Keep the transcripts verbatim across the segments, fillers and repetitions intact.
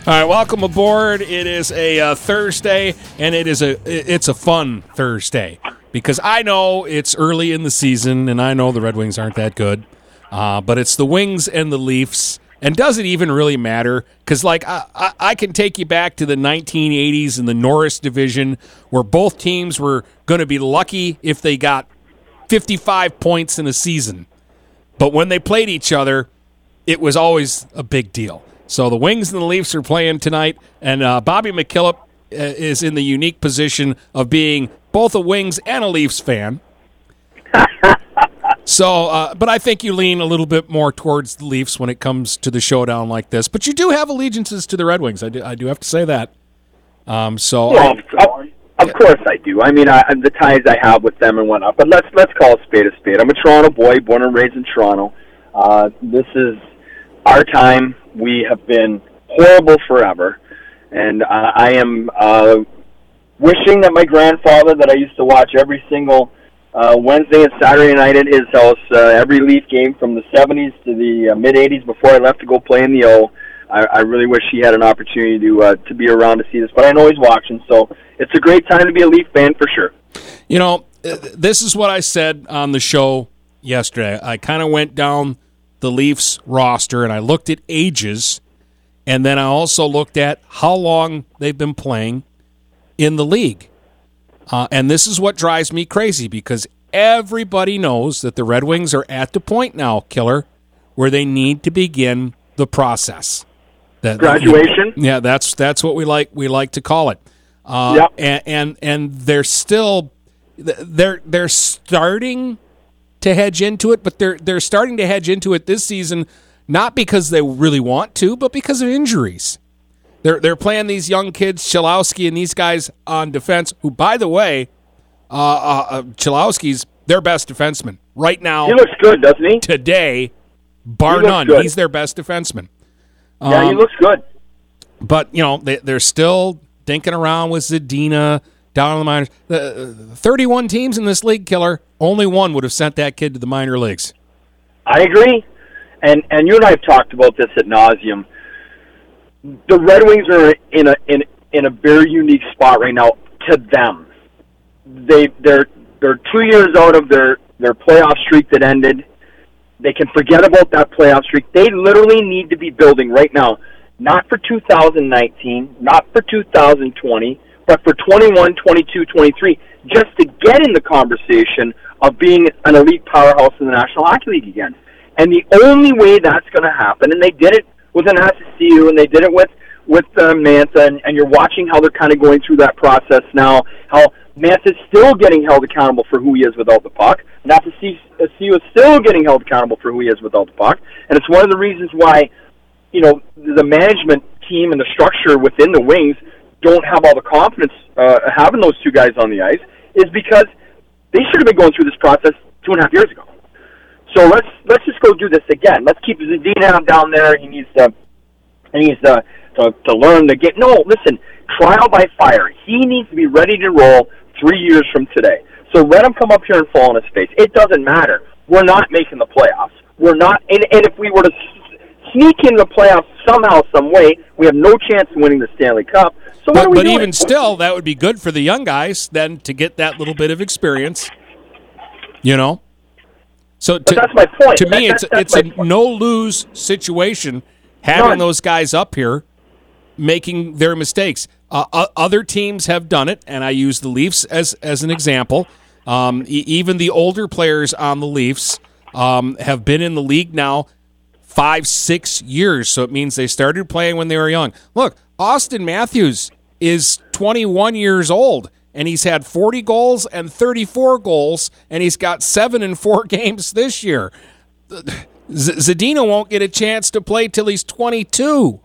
All right, welcome aboard. It is a uh, Thursday, and it is a it's a fun Thursday because I know it's early in the season, and I know the Red Wings aren't that good, uh, but it's the Wings and the Leafs, and does it even really matter? Because like I, I, I can take you back to the nineteen eighties in the Norris division, where both teams were going to be lucky if they got fifty-five points in a season, but when they played each other, it was always a big deal. So the Wings and the Leafs are playing tonight, and uh, Bobby McKillop uh, is in the unique position of being both a Wings and a Leafs fan. so, uh, but I think you lean a little bit more towards the Leafs when it comes to the showdown like this. But you do have allegiances to the Red Wings. I do, I do have to say that. Um, so, well, I, of, of course I do. I mean, I, the ties I have with them and whatnot. But let's let's call a spade a spade. I'm a Toronto boy, born and raised in Toronto. Uh, this is our time. We have been horrible forever, and uh, I am uh, wishing that my grandfather, that I used to watch every single uh, Wednesday and Saturday night at his house, uh, every Leaf game from the seventies to the uh, mid-eighties before I left to go play in the O. I, I really wish he had an opportunity to uh, to be around to see this, but I know he's watching, so it's a great time to be a Leaf fan for sure. You know, this is what I said on the show yesterday. I kind of went down the Leafs roster, and I looked at ages, and then I also looked at how long they've been playing in the league. Uh, and this is what drives me crazy, because everybody knows that the Red Wings are at the point now, Killer, where they need to begin the process. That, Graduation? Yeah, that's that's what we like we like to call it. Uh, yep. and, and and they're still they're they're starting to hedge into it, but they're they're starting to hedge into it this season, not because they really want to, but because of injuries. They're they're playing these young kids, Cholowski and these guys on defense, who, by the way, uh, uh, uh, Cholowski's their best defenseman right now. He looks good, doesn't he? Today, bar he none, good. He's their best defenseman. Yeah, um, he looks good. But, you know, they, they're still dinking around with Zadina down in the minors. Uh, thirty-one teams in this league, Killer. Only one would have sent that kid to the minor leagues. I agree. And and you and I have talked about this ad nauseum. The Red Wings are in a in in a very unique spot right now to them. They they're they're two years out of their, their playoff streak that ended. They can forget about that playoff streak. They literally need to be building right now, not for two thousand nineteen, not for two thousand twenty, but for twenty-one, twenty-two, twenty-three, just to get in the conversation of being an elite powerhouse in the National Hockey League again. And the only way that's going to happen, and they did it with an S C U, and they did it with, with uh, Mantha, and, and you're watching how they're kind of going through that process now, how Mantha's still getting held accountable for who he is without the puck. And S C U is still getting held accountable for who he is without the puck. And it's one of the reasons why, you know, the management team and the structure within the Wings don't have all the confidence uh, having those two guys on the ice, is because they should have been going through this process two and a half years ago. So let's let's just go do this again. Let's keep Zadina down there. He needs to he needs to, to to learn the game. No, listen, trial by fire. He needs to be ready to roll three years from today. So let him come up here and fall on his face. It doesn't matter. We're not making the playoffs. We're not. And, and if we were to sneak in the playoffs somehow, some way, we have no chance of winning the Stanley Cup. So what but are we but doing? even still, that would be good for the young guys then to get that little bit of experience. You know. So to, but that's my point. To me, that, it's that, it's a no-lose situation having None. those guys up here making their mistakes. Uh, other teams have done it, and I use the Leafs as as an example. Um, e- even the older players on the Leafs um, have been in the league now five, six years, so it means they started playing when they were young. Look, Austin Matthews is twenty-one years old, and he's had forty goals and thirty-four goals, and he's got seven in four games this year. Z- Zadina won't get a chance to play till he's twenty-two.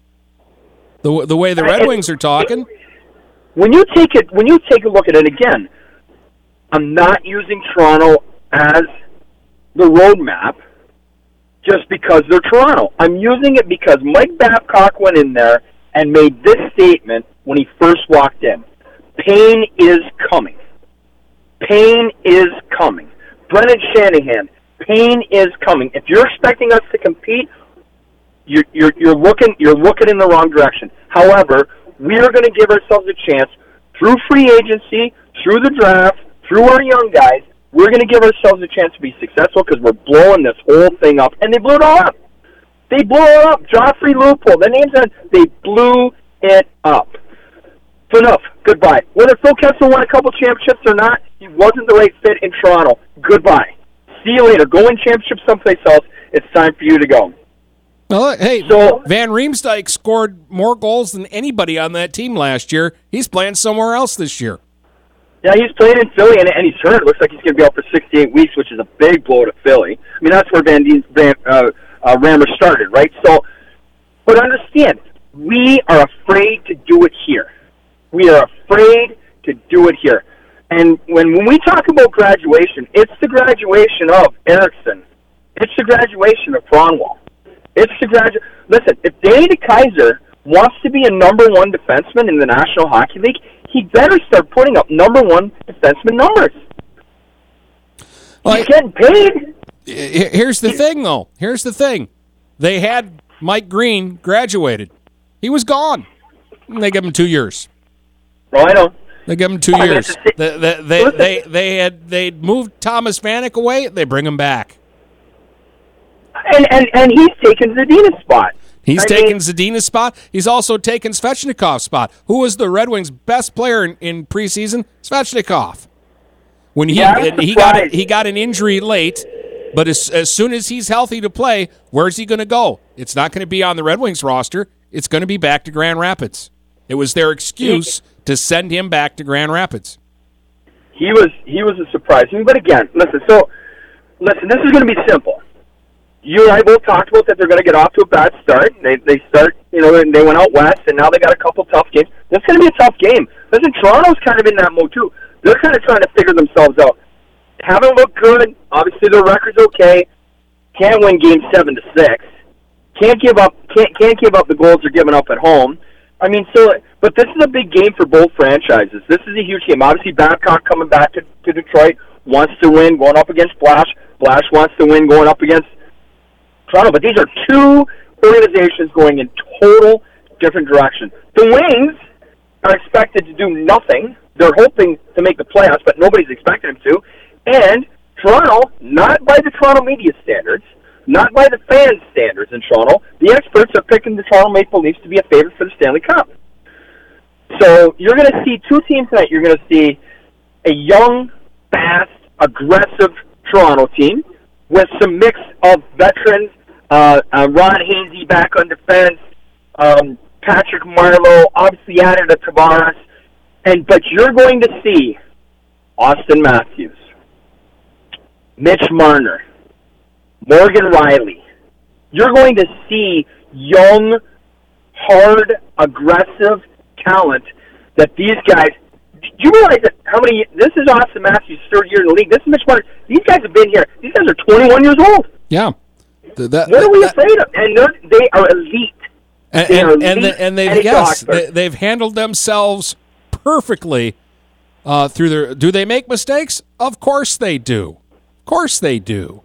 The the way the Red Wings are talking. When you take it, when you take a look at it again, I'm not using Toronto as the roadmap just because they're Toronto. I'm using it because Mike Babcock went in there and made this statement when he first walked in. Pain is coming. Pain is coming. Brendan Shanahan, pain is coming. If you're expecting us to compete, you're, you're, you're looking you're looking in the wrong direction. However, we are going to give ourselves a chance through free agency, through the draft, through our young guys. We're going to give ourselves a chance to be successful because we're blowing this whole thing up. And they blew it all up. They blew it up. Joffrey Lupul, the name's on. They blew it up. So enough. Goodbye. Whether Phil Kessel won a couple championships or not, he wasn't the right fit in Toronto. Goodbye. See you later. Go win championships someplace else. It's time for you to go. Well, hey, so, Van Riemsdyk scored more goals than anybody on that team last year. He's playing somewhere else this year. Yeah, he's playing in Philly, and, and he's hurt. It looks like he's going to be out for sixty-eight weeks, which is a big blow to Philly. I mean, that's where Van, Dien, Van uh, uh, Rammer started, right? So, but understand, we are afraid to do it here. We are afraid to do it here. And when, when we talk about graduation, it's the graduation of Eriksson. It's the graduation of Kronwall. It's the gradu- Listen, if Danny DeKeyser wants to be a number one defenseman in the National Hockey League, he better start putting up number one defenseman numbers. Well, He's getting paid. Here's the thing, though. Here's the thing. They had Mike Green graduated. He was gone. They gave him two years. Oh, I know. They give him two I mean, years. They, they, they, they, they had they moved Thomas Vanek away. They bring him back. And and, and he's taken Zadina's spot. He's I taken mean, Zadina's spot. He's also taken Svechnikov's spot. Who was the Red Wings' best player in, in preseason? Svechnikov. When he yeah, he got he got an injury late, but as as soon as he's healthy to play, where's he going to go? It's not going to be on the Red Wings roster. It's going to be back to Grand Rapids. It was their excuse to send him back to Grand Rapids. He was he was a surprise. I mean, but again, listen. So listen, this is going to be simple. You and I both talked about that they're going to get off to a bad start. They they start, you know, and they went out west, and now they got a couple tough games. This is going to be a tough game. Listen, Toronto's kind of in that mode too. They're kind of trying to figure themselves out. Haven't looked good. Obviously, their record's okay. Can't win game seven to six. Can't give up. Can't can't give up the goals they're giving up at home. I mean, so but this is a big game for both franchises. This is a huge game. Obviously, Babcock coming back to, to Detroit wants to win, going up against Blash. Blash wants to win, going up against Toronto. But these are two organizations going in total different directions. The Wings are expected to do nothing. They're hoping to make the playoffs, but nobody's expecting them to. And Toronto, not by the Toronto media standards, not by the fans' standards in Toronto, the experts are picking the Toronto Maple Leafs to be a favorite for the Stanley Cup. So you're going to see two teams tonight. You're going to see a young, fast, aggressive Toronto team with some mix of veterans, uh, uh, Ron Hainsey back on defense, um, Patrick Marleau, obviously added to Tavares, and but you're going to see Austin Matthews, Mitch Marner, Morgan Riley. You're going to see young, hard, aggressive talent that these guys. Do you realize that how many? This is Austin Matthews' third year in the league. This is Mitch Marner. These guys have been here. These guys are twenty-one years old. Yeah. That, that, what are we that, afraid of? And they are elite. And, they and, are and, elite the, and they've and yes, they, they've handled themselves perfectly uh, through their. Do they make mistakes? Of course they do. Of course they do.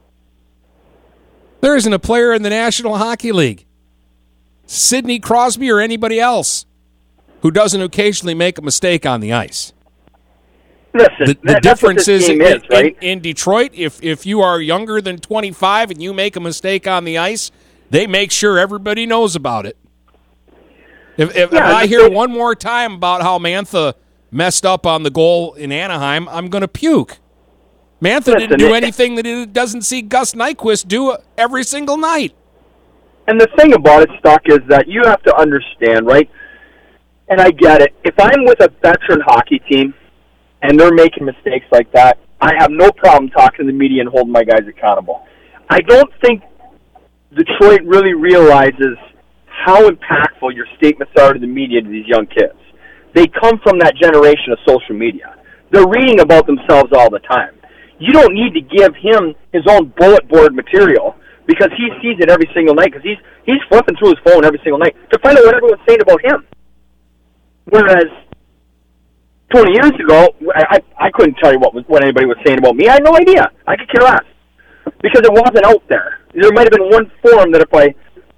There isn't a player in the National Hockey League, Sidney Crosby or anybody else, who doesn't occasionally make a mistake on the ice. Listen, the, the that, difference is, is, in, is right? in, in Detroit, if if you are younger than twenty-five and you make a mistake on the ice, they make sure everybody knows about it. If, if, yeah, if I hear one more time about how Mantha messed up on the goal in Anaheim, I'm going to puke. Mantha Listen, didn't do anything that he doesn't see Gus Nyquist do every single night. And the thing about it, Stuck, is that you have to understand, right? And I get it. If I'm with a veteran hockey team and they're making mistakes like that, I have no problem talking to the media and holding my guys accountable. I don't think Detroit really realizes how impactful your statements are to the media to these young kids. They come from that generation of social media. They're reading about themselves all the time. You don't need to give him his own bullet board material because he sees it every single night because he's he's flipping through his phone every single night to find out what everyone's saying about him. Whereas twenty years ago, I, I, I couldn't tell you what was what anybody was saying about me. I had no idea. I could care less because it wasn't out there. There might have been one forum that if I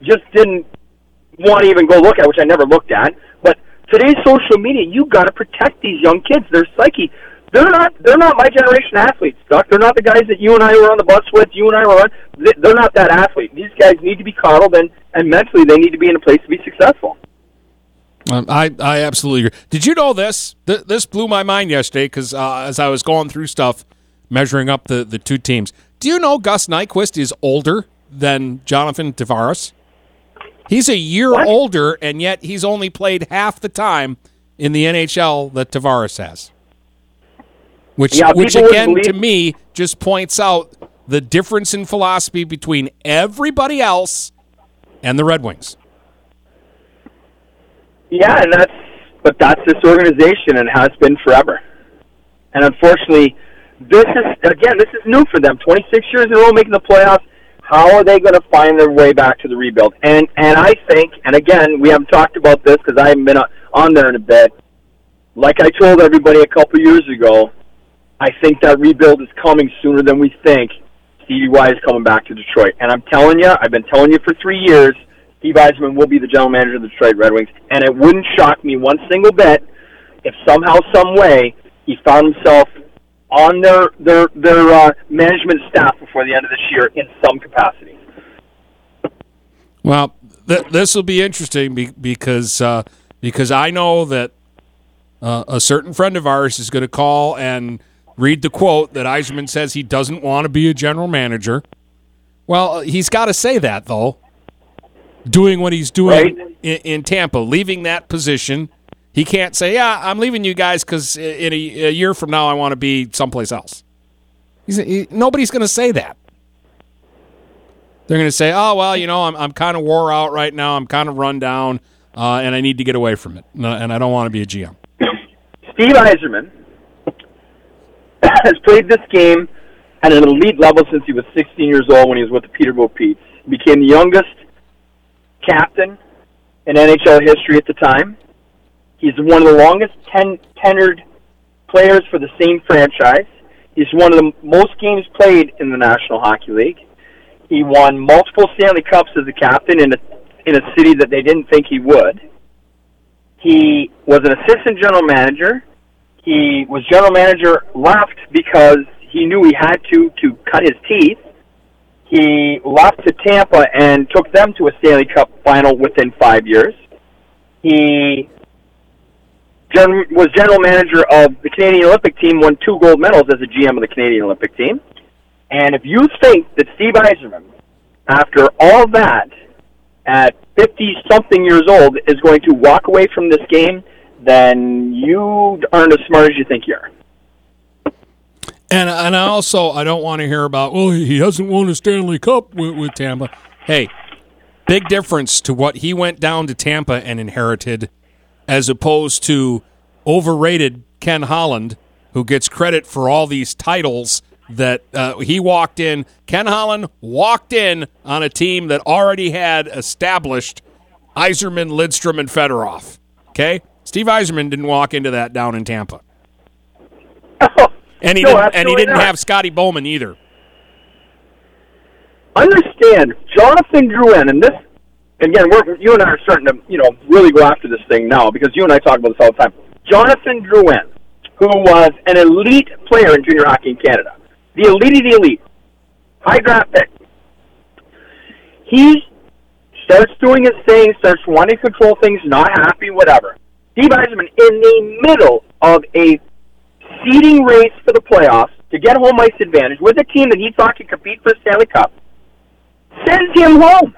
just didn't want to even go look at, which I never looked at. But today's social media, you got to protect these young kids. Their psyche. They're not. They're not my generation athletes, Duck. They're not the guys that you and I were on the bus with. You and I were on. They're not that athlete. These guys need to be coddled, and, and mentally they need to be in a place to be successful. Um, I, I absolutely agree. Did you know this? Th- this blew my mind yesterday because uh, as I was going through stuff, measuring up the, the two teams. Do you know Gus Nyquist is older than Jonathan Tavares? He's a year what? older, and yet he's only played half the time in the N H L that Tavares has. Which, yeah, which again, believe- to me, just points out the difference in philosophy between everybody else and the Red Wings. Yeah, and that's but that's this organization and has been forever. And unfortunately, this is again, this is new for them. twenty-six years in a row making the playoffs. How are they going to find their way back to the rebuild? And and I think, and again, we haven't talked about this because I haven't been on there in a bit. Like I told everybody a couple years ago, I think that rebuild is coming sooner than we think. Stevie Y is coming back to Detroit. And I'm telling you, I've been telling you for three years, Steve Yzerman will be the general manager of the Detroit Red Wings. And it wouldn't shock me one single bit if somehow, some way, he found himself on their their their uh, management staff before the end of this year in some capacity. Well, th- this will be interesting be- because uh, because I know that uh, a certain friend of ours is going to call and read the quote that Yzerman says he doesn't want to be a general manager. Well, he's got to say that, though. Doing what he's doing right. in, in Tampa, leaving that position. He can't say, yeah, I'm leaving you guys because in a, a year from now I want to be someplace else. He's, he, nobody's going to say that. They're going to say, oh, well, you know, I'm I'm kind of wore out right now. I'm kind of run down, uh, and I need to get away from it, and I don't want to be a G M. Steve Yzerman has played this game at an elite level since he was sixteen years old when he was with the Peterborough Petes. He became the youngest captain in N H L history at the time. He's one of the longest ten- tenured players for the same franchise. He's one of the most games played in the National Hockey League. He won multiple Stanley Cups as a captain in a in a city that they didn't think he would. He was an assistant general manager. He was general manager, left because he knew he had to to cut his teeth. He left to Tampa and took them to a Stanley Cup final within five years. He gen- was general manager of the Canadian Olympic team, won two gold medals as a G M of the Canadian Olympic team. And if you think that Steve Yzerman, after all that, at fifty-something years old, is going to walk away from this game, then you aren't as smart as you think you are. And and I also, I don't want to hear about, oh, he hasn't won a Stanley Cup with, with Tampa. Hey, big difference to what he went down to Tampa and inherited as opposed to overrated Ken Holland, who gets credit for all these titles that uh, he walked in. Ken Holland walked in on a team that already had established Yzerman, Lidstrom, and Fedorov. Okay? Steve Yzerman didn't walk into that down in Tampa. Oh, and he no, didn't, and he didn't not. have Scotty Bowman either. Understand, Jonathan Drouin, and this, again, we're, you and I are starting to, you know, really go after this thing now because you and I talk about this all the time. Jonathan Drouin, who was an elite player in junior hockey in Canada, the elite of the elite, high draft pick. He starts doing his thing, starts wanting to control things, not happy, whatever. Steve Yzerman, in the middle of a seeding race for the playoffs to get home ice advantage with a team that he thought could compete for a Stanley Cup, sends him home.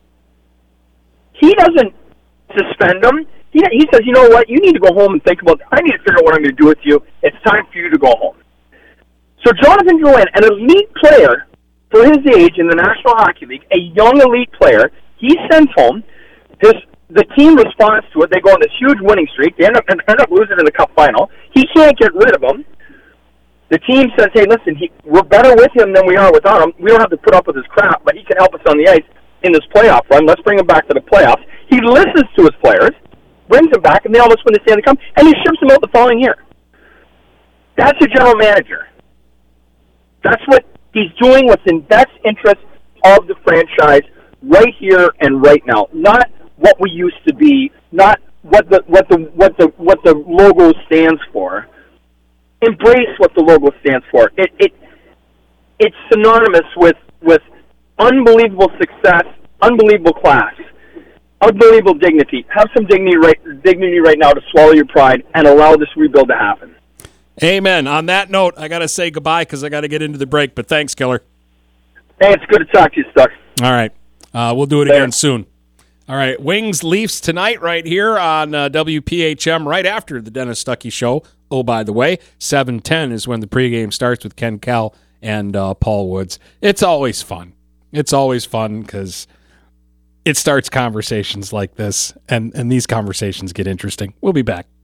He doesn't suspend him. He, he says, you know what, you need to go home and think about, I need to figure out what I'm going to do with you. It's time for you to go home. So Jonathan Drouin, an elite player for his age in the National Hockey League, a young elite player, he sends home. His the team responds to it. They go on this huge winning streak. They end up end up losing in the Cup final. He can't get rid of him. The team says, "Hey, listen, he, we're better with him than we are without him. We don't have to put up with his crap, but he can help us on the ice in this playoff run. Let's bring him back to the playoffs." He listens to his players, brings them back, and they almost win the Stanley Cup, and he ships them out the following year. That's a general manager. That's what he's doing, what's in best interest of the franchise right here and right now. Not what we used to be, not what the what the what the what the logo stands for. Embrace what the logo stands for. It it it's synonymous with with unbelievable success, unbelievable class, unbelievable dignity. Have some dignity right dignity right now to swallow your pride and allow this rebuild to happen. Amen. On that note, I got to say goodbye because I got to get into the break. But thanks, Killer. Hey, it's good to talk to you, Stuck. All right. Uh, we'll do it again soon. All right. Wings Leafs tonight right here on uh, W P H M right after the Dennis Stuckey Show. Oh, by the way, seven ten is when the pregame starts with Ken Kell and uh, Paul Woods. It's always fun. It's always fun because it starts conversations like this, and, and these conversations get interesting. We'll be back.